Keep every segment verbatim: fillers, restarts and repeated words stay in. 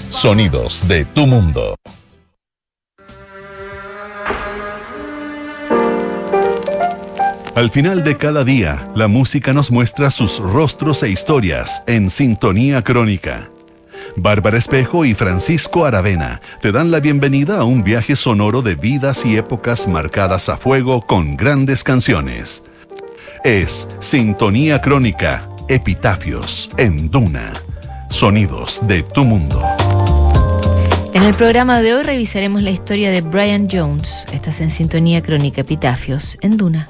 Sonidos de tu mundo. Al final de cada día, la música nos muestra sus rostros e historias en Sintonía Crónica. Bárbara Espejo y Francisco Aravena te dan la bienvenida a un viaje sonoro de vidas y épocas marcadas a fuego con grandes canciones. Es Sintonía Crónica, Epitafios en Duna. Sonidos de tu mundo. En el programa de hoy revisaremos la historia de Brian Jones. Estás en Sintonía Crónica, Epitafios en Duna.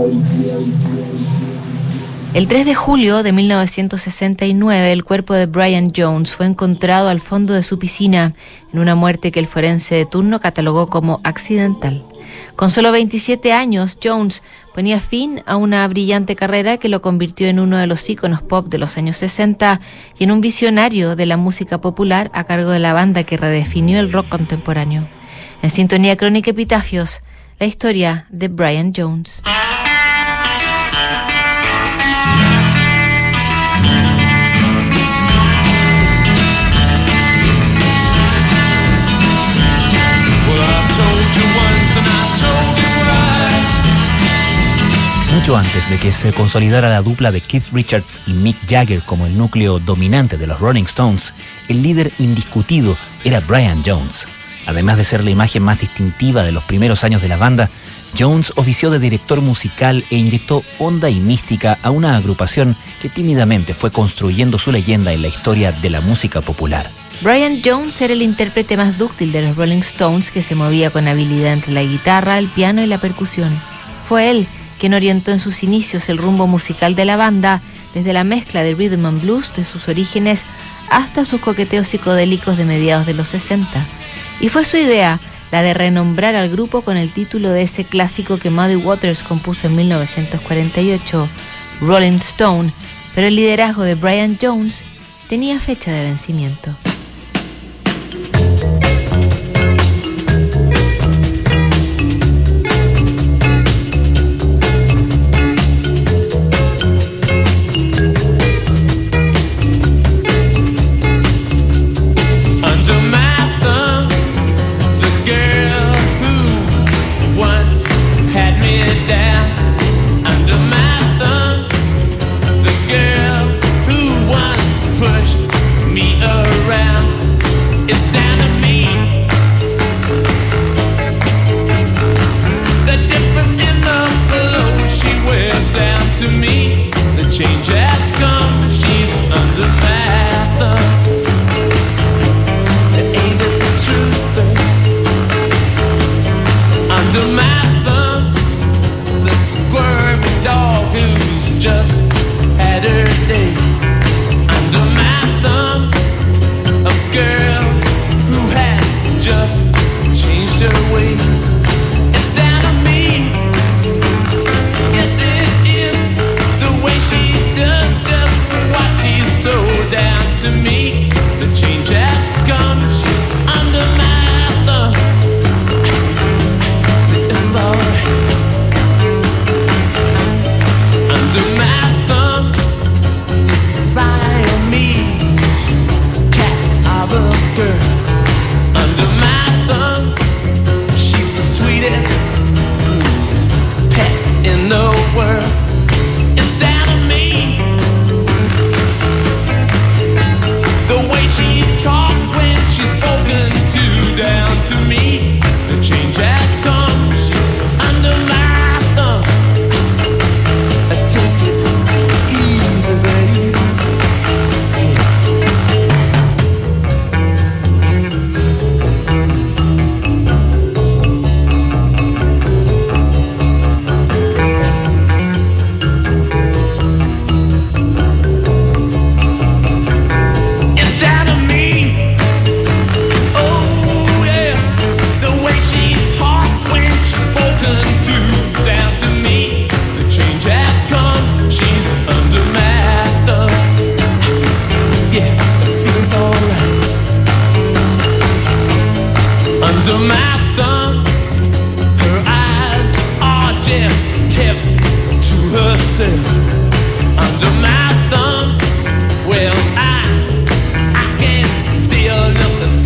El tres de julio de mil novecientos sesenta y nueve, el cuerpo de Brian Jones fue encontrado al fondo de su piscina en una muerte que el forense de turno catalogó como accidental. Con solo veintisiete años, Jones ponía fin a una brillante carrera que lo convirtió en uno de los íconos pop de los años sesenta y en un visionario de la música popular a cargo de la banda que redefinió el rock contemporáneo. En Sintonía Crónica Epitafios, la historia de Brian Jones. Mucho antes de que se consolidara la dupla de Keith Richards y Mick Jagger como el núcleo dominante de los Rolling Stones, el líder indiscutido era Brian Jones. Además de ser la imagen más distintiva de los primeros años de la banda, Jones ofició de director musical e inyectó onda y mística a una agrupación que tímidamente fue construyendo su leyenda en la historia de la música popular. Brian Jones era el intérprete más dúctil de los Rolling Stones, que se movía con habilidad entre la guitarra, el piano y la percusión. Fue él quien orientó en sus inicios el rumbo musical de la banda, desde la mezcla de rhythm and blues de sus orígenes hasta sus coqueteos psicodélicos de mediados de los sesenta. Y fue su idea la de renombrar al grupo con el título de ese clásico que Muddy Waters compuso en mil novecientos cuarenta y ocho, Rolling Stone, pero el liderazgo de Brian Jones tenía fecha de vencimiento. Under my thumb, well, I, I can't steal nothing.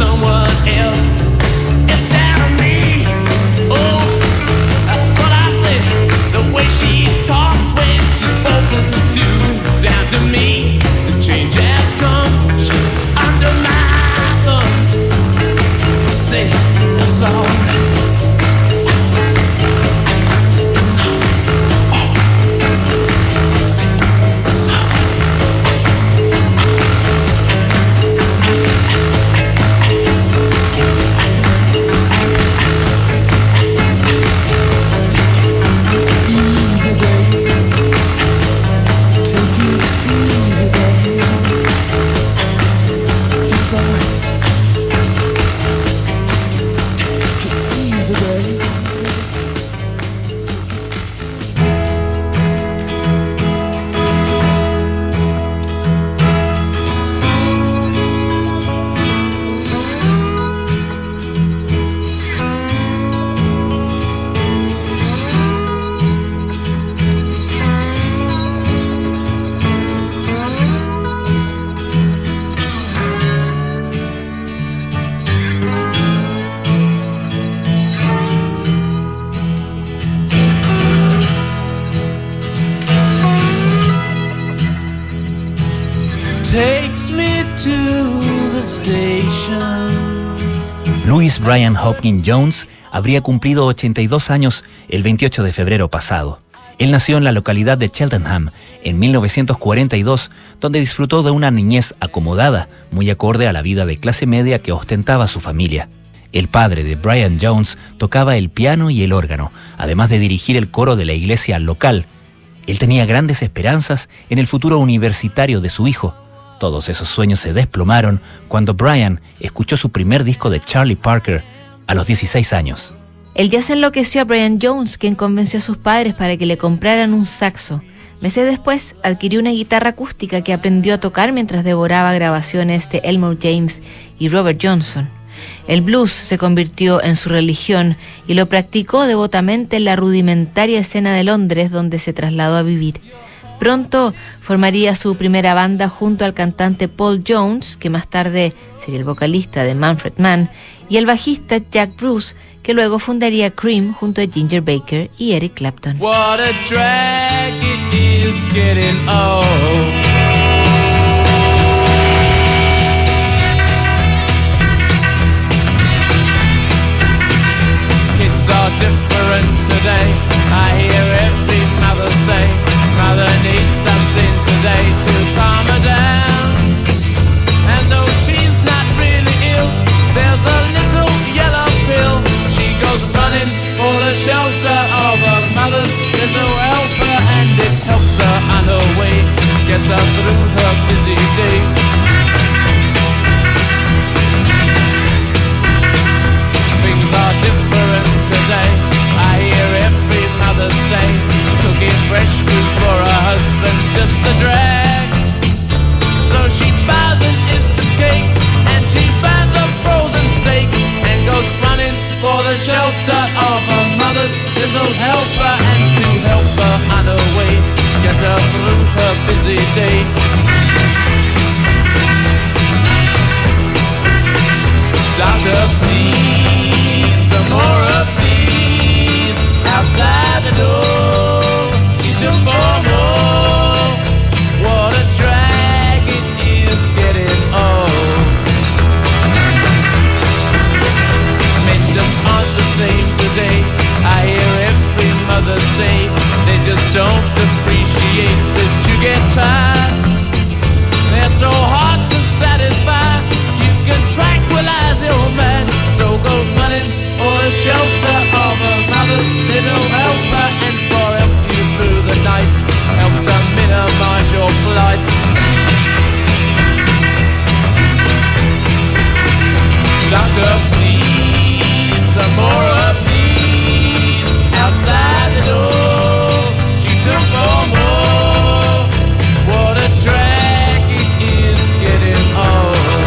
Louis Brian Hopkins Jones habría cumplido ochenta y dos años el veintiocho de febrero pasado. Él nació en la localidad de Cheltenham en mil novecientos cuarenta y dos, donde disfrutó de una niñez acomodada, muy acorde a la vida de clase media que ostentaba su familia. El padre de Brian Jones tocaba el piano y el órgano, además de dirigir el coro de la iglesia local. Él tenía grandes esperanzas en el futuro universitario de su hijo. Todos esos sueños se desplomaron cuando Brian escuchó su primer disco de Charlie Parker a los dieciséis años. El jazz enloqueció a Brian Jones, quien convenció a sus padres para que le compraran un saxo. Meses después, adquirió una guitarra acústica que aprendió a tocar mientras devoraba grabaciones de Elmore James y Robert Johnson. El blues se convirtió en su religión y lo practicó devotamente en la rudimentaria escena de Londres, donde se trasladó a vivir. Pronto formaría su primera banda junto al cantante Paul Jones, que más tarde sería el vocalista de Manfred Mann, y el bajista Jack Bruce, que luego fundaría Cream junto a Ginger Baker y Eric Clapton. What a drag it is getting old. Kids are different today. I hear every mother say, mother needs something today to calm her down. And though she's not really ill, there's a little yellow pill. She goes running for the shelter of her mother's little helper, and it helps her on her way, gets her through her busy day. Things are different today. I hear every mother say, cooking fresh food for her husband's just a drag. So she buys an instant cake and she finds a frozen steak and goes running for the shelter of her mother's little helper, and to help her on her way, get her through her busy day. Doctor, please, some more of these outside the door. She took for more. What a drag it is getting old. Men just aren't the same today. I hear every mother say they just don't appreciate that you get tired. They're so hard to satisfy. You can tranquilize your man, so go running for the shelter of a mother's little helper, and for help you through the night, help to minimize your flight. Doctor, please, some more of these outside the door. She took for more. What a drag it is getting old.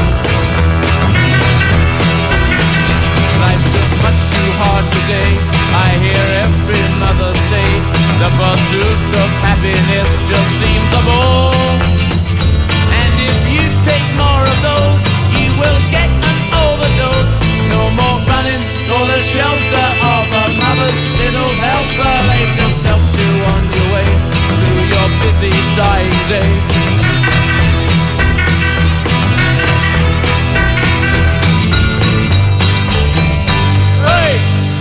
Life's just much too hard today. I hear every mother say the pursuit of happiness just seems a bore. And if you take more of those, you will get an overdose. No more running for the shelter of a mother's little helper. They just help you on your way through your busy dying day. Hey!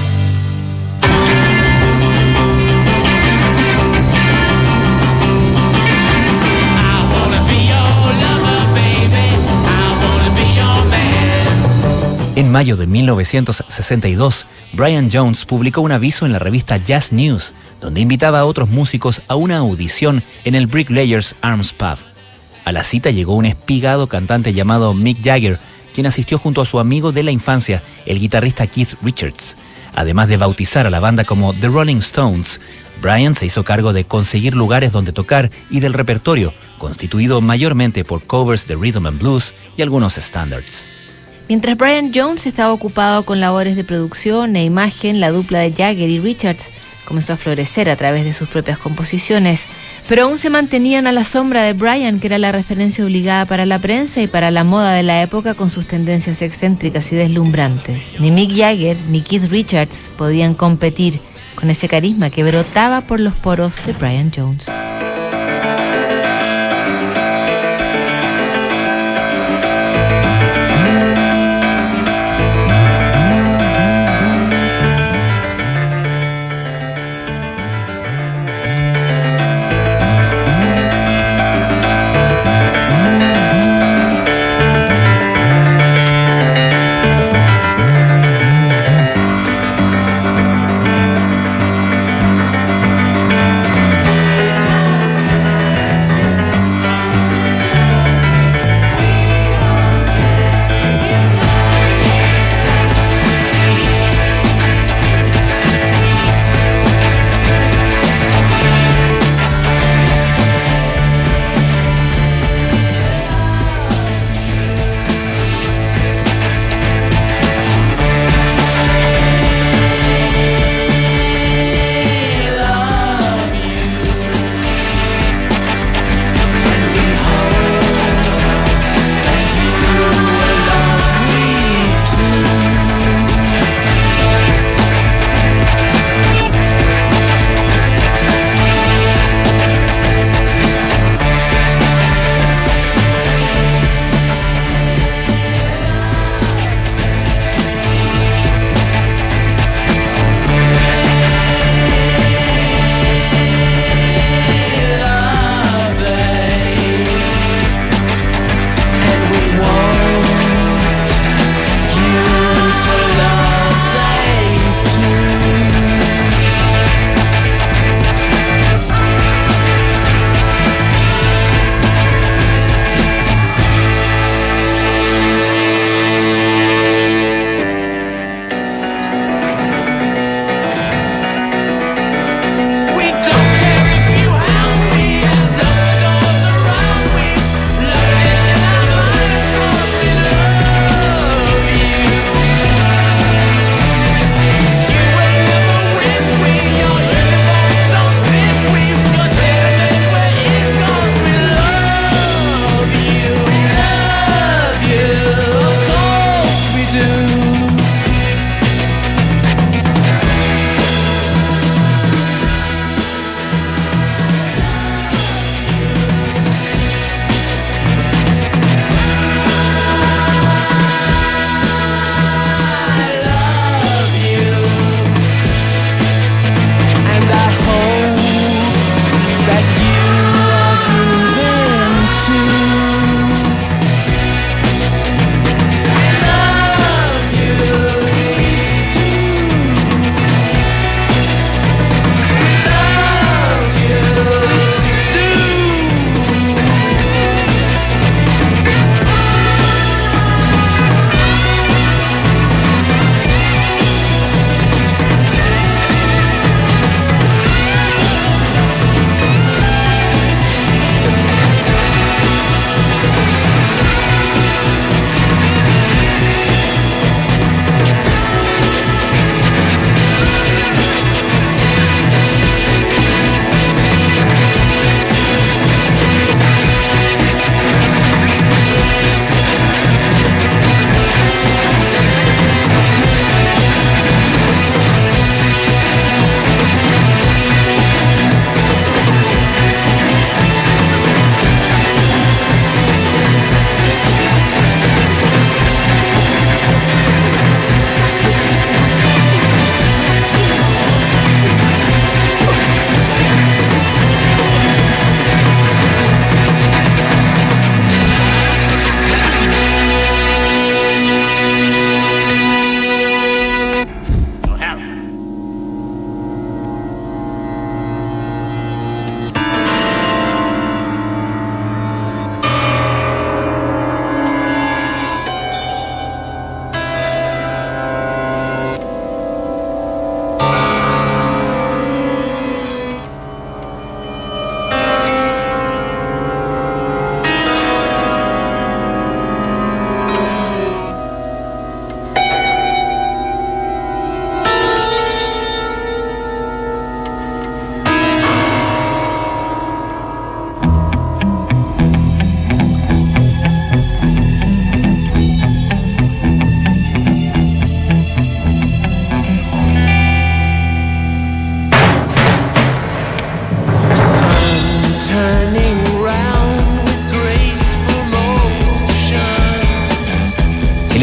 I wanna be your lover, baby. I wanna be your man. En mayo de mil novecientos sesenta y dos, Brian Jones publicó un aviso en la revista Jazz News, donde invitaba a otros músicos a una audición en el Bricklayers Arms Pub. A la cita llegó un espigado cantante llamado Mick Jagger, quien asistió junto a su amigo de la infancia, el guitarrista Keith Richards. Además de bautizar a la banda como The Rolling Stones, Brian se hizo cargo de conseguir lugares donde tocar y del repertorio, constituido mayormente por covers de rhythm and blues y algunos standards. Mientras Brian Jones estaba ocupado con labores de producción e imagen, la dupla de Jagger y Richards comenzó a florecer a través de sus propias composiciones, pero aún se mantenían a la sombra de Brian, que era la referencia obligada para la prensa y para la moda de la época, con sus tendencias excéntricas y deslumbrantes. Ni Mick Jagger ni Keith Richards podían competir con ese carisma que brotaba por los poros de Brian Jones.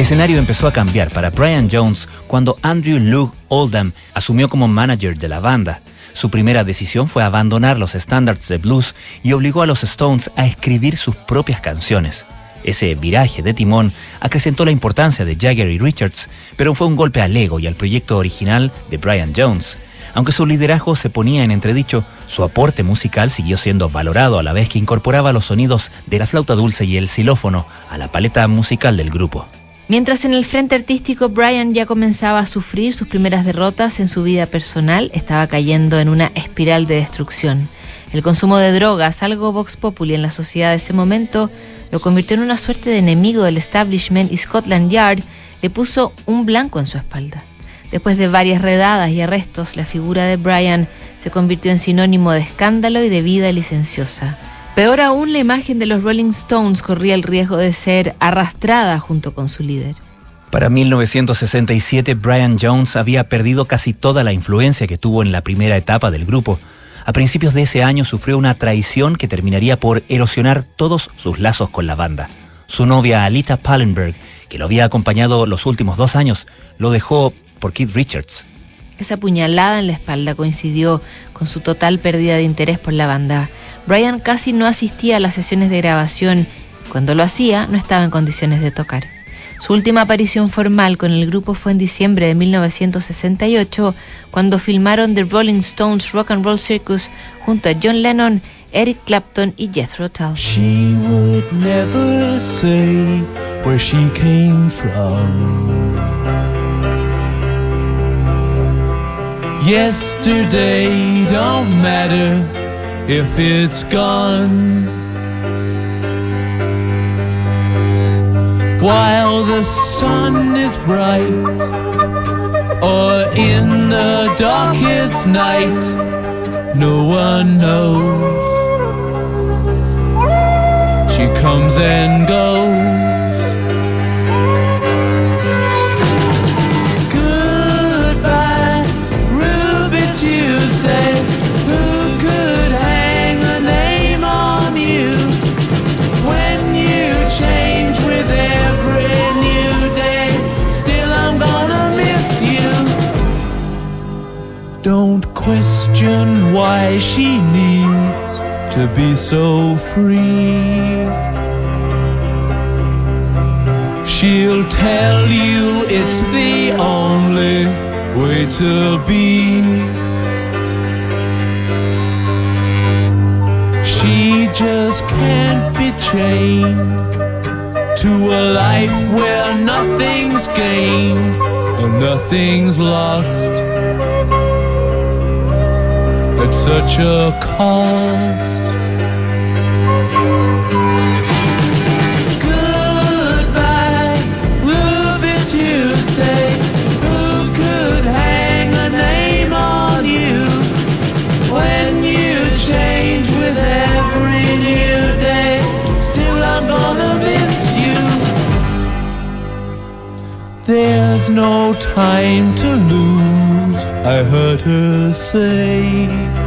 escenario empezó a cambiar para Brian Jones cuando Andrew Loog Oldham asumió como manager de la banda. Su primera decisión fue abandonar los estándares de blues y obligó a los Stones a escribir sus propias canciones. Ese viraje de timón acrecentó la importancia de Jagger y Richards, pero fue un golpe al ego y al proyecto original de Brian Jones. Aunque su liderazgo se ponía en entredicho, su aporte musical siguió siendo valorado a la vez que incorporaba los sonidos de la flauta dulce y el xilófono a la paleta musical del grupo. Mientras en el frente artístico Brian ya comenzaba a sufrir sus primeras derrotas en su vida personal, estaba cayendo en una espiral de destrucción. El consumo de drogas, algo vox populi en la sociedad de ese momento, lo convirtió en una suerte de enemigo del establishment y Scotland Yard le puso un blanco en su espalda. Después de varias redadas y arrestos, la figura de Brian se convirtió en sinónimo de escándalo y de vida licenciosa. Peor aún, la imagen de los Rolling Stones corría el riesgo de ser arrastrada junto con su líder. Para mil novecientos sesenta y siete, Brian Jones había perdido casi toda la influencia que tuvo en la primera etapa del grupo. A principios de ese año sufrió una traición que terminaría por erosionar todos sus lazos con la banda. Su novia Alita Pallenberg, que lo había acompañado los últimos dos años, lo dejó por Keith Richards. Esa puñalada en la espalda coincidió con su total pérdida de interés por la banda. Brian casi no asistía a las sesiones de grabación. Cuando lo hacía, no estaba en condiciones de tocar. Su última aparición formal con el grupo fue en diciembre de mil novecientos sesenta y ocho, cuando filmaron The Rolling Stones Rock and Roll Circus junto a John Lennon, Eric Clapton y Jethro Tull. She would never say where she came from. Yesterday don't matter if it's gone. While the sun is bright, or in the darkest night, no one knows. She comes and goes. Don't question why she needs to be so free. She'll tell you it's the only way to be. She just can't be chained to a life where nothing's gained and nothing's lost at such a cost. Goodbye, Ruby Tuesday. Who could hang a name on you when you change with every new day? Still I'm gonna miss you. There's no time to lose, I heard her say.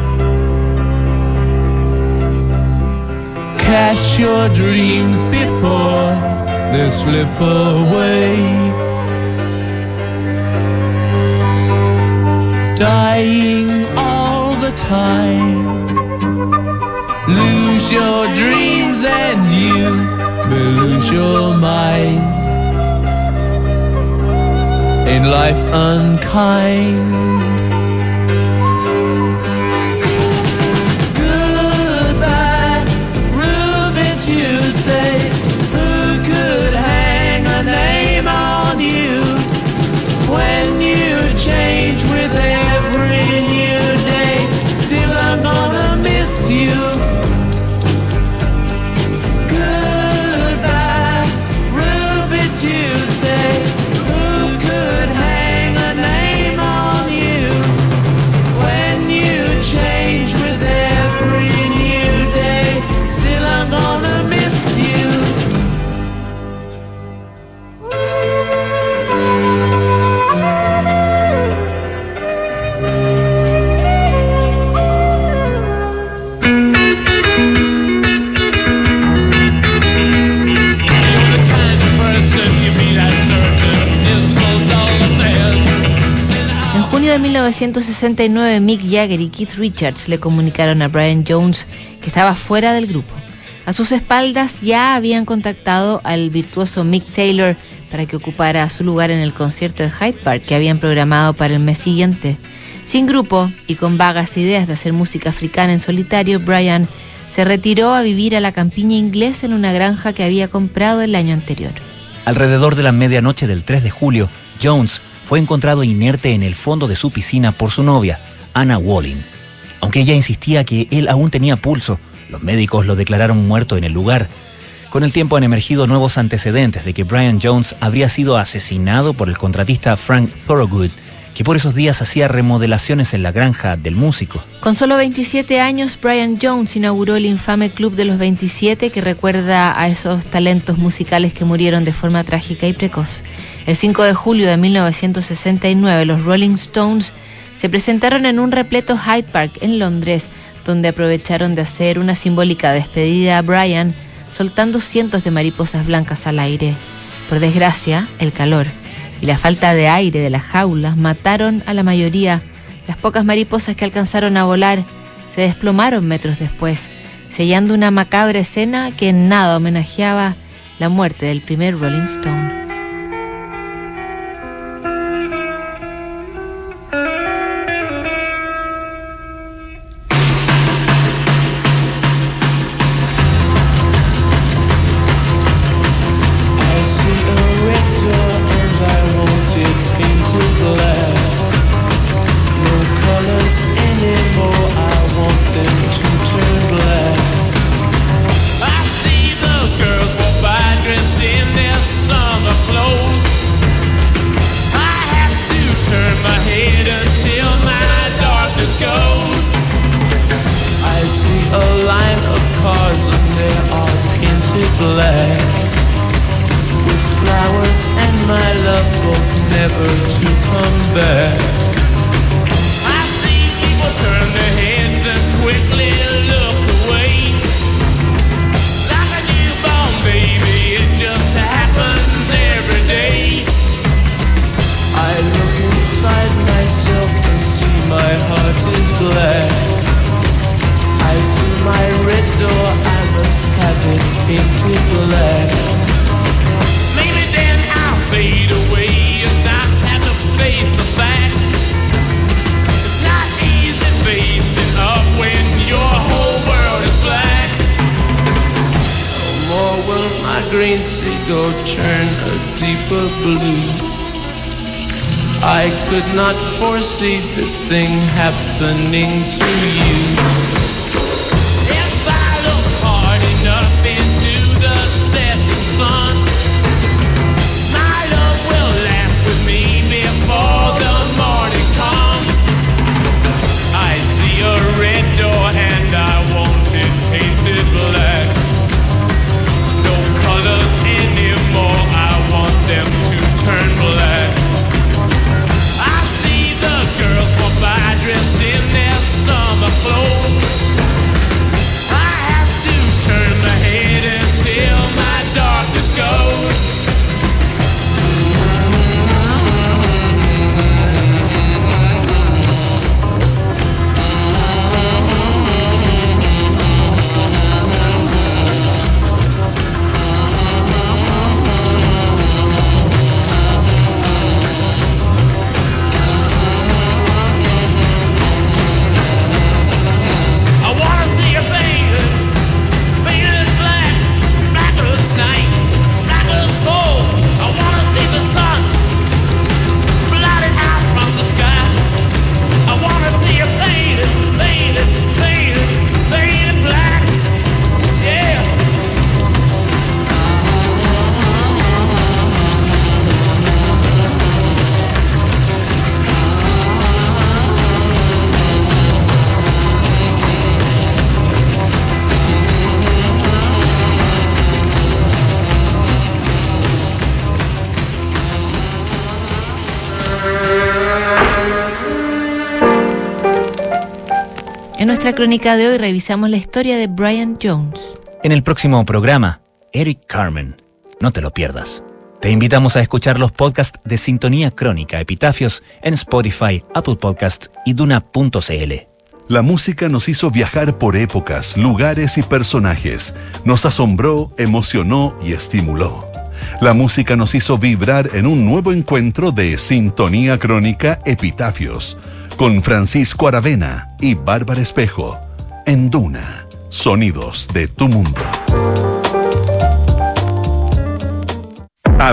Catch your dreams before they slip away. Dying all the time. Lose your dreams and you will lose your mind. Ain't life unkind? When you change with every new day, still I'm gonna miss you. Goodbye, Ruby Tuesday. Who could hang a name on you novecientos sesenta y nueve, Mick Jagger y Keith Richards le comunicaron a Brian Jones que estaba fuera del grupo. A sus espaldas ya habían contactado al virtuoso Mick Taylor para que ocupara su lugar en el concierto de Hyde Park que habían programado para el mes siguiente. Sin grupo y con vagas ideas de hacer música africana en solitario, Brian se retiró a vivir a la campiña inglesa en una granja que había comprado el año anterior. Alrededor de la medianoche del tres de julio, Jones fue encontrado inerte en el fondo de su piscina por su novia, Anna Walling. Aunque ella insistía que él aún tenía pulso, los médicos lo declararon muerto en el lugar. Con el tiempo han emergido nuevos antecedentes de que Brian Jones habría sido asesinado por el contratista Frank Thorogood, que por esos días hacía remodelaciones en la granja del músico. Con solo veintisiete años, Brian Jones inauguró el infame Club de los veintisiete, que recuerda a esos talentos musicales que murieron de forma trágica y precoz. El cinco de julio de mil novecientos sesenta y nueve, los Rolling Stones se presentaron en un repleto Hyde Park en Londres, donde aprovecharon de hacer una simbólica despedida a Brian, soltando cientos de mariposas blancas al aire. Por desgracia, el calor y la falta de aire de las jaulas mataron a la mayoría. Las pocas mariposas que alcanzaron a volar se desplomaron metros después, sellando una macabra escena que en nada homenajeaba la muerte del primer Rolling Stone. green seagull turn a deeper blue. I could not foresee this thing happening to you. If I look hard enough into the setting sun, my love will laugh with me before the morning comes. I see a red door and I want it painted black. No colors anymore, I want them to turn black. I see the girls walk by dressed in their summer clothes. I have to turn my head until my darkness goes. En nuestra crónica de hoy revisamos la historia de Brian Jones. En el próximo programa, Eric Carmen. No te lo pierdas. Te invitamos a escuchar los podcasts de Sintonía Crónica Epitafios en Spotify, Apple Podcasts y Duna punto c l. La música nos hizo viajar por épocas, lugares y personajes. Nos asombró, emocionó y estimuló. La música nos hizo vibrar en un nuevo encuentro de Sintonía Crónica Epitafios, con Francisco Aravena y Bárbara Espejo, en Duna, sonidos de tu mundo.